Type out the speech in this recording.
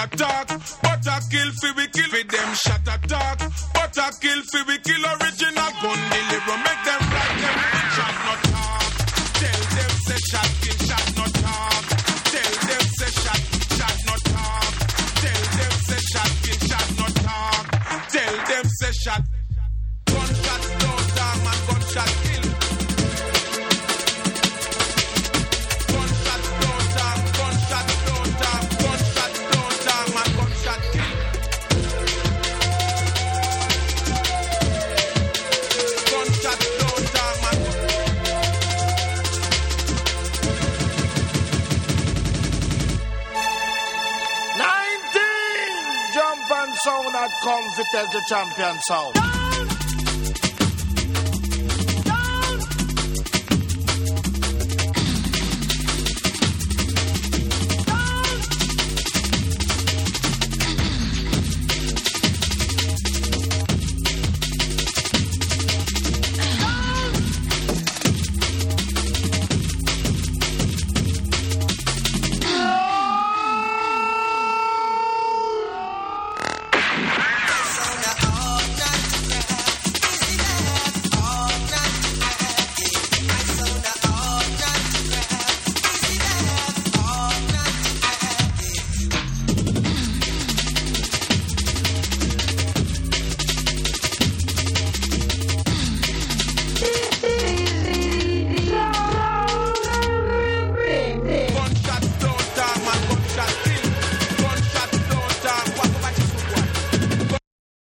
attack. But I kill fi we kill with them shot attack. But I kill fi we kill original gun deliver. Make them right them shot not talk. Tell them say shot kill shot not talk. Tell them say shot not talk. Tell them say shot kill shot not talk. Tell them say shot. Gunshot don't talk man gunshot kill. Gunshot don't talk. Gunshot don't talk. Gunshot don't talk man gunshot kill. Gunshot don't talk man. Jump and sound that come fit as the champion sound.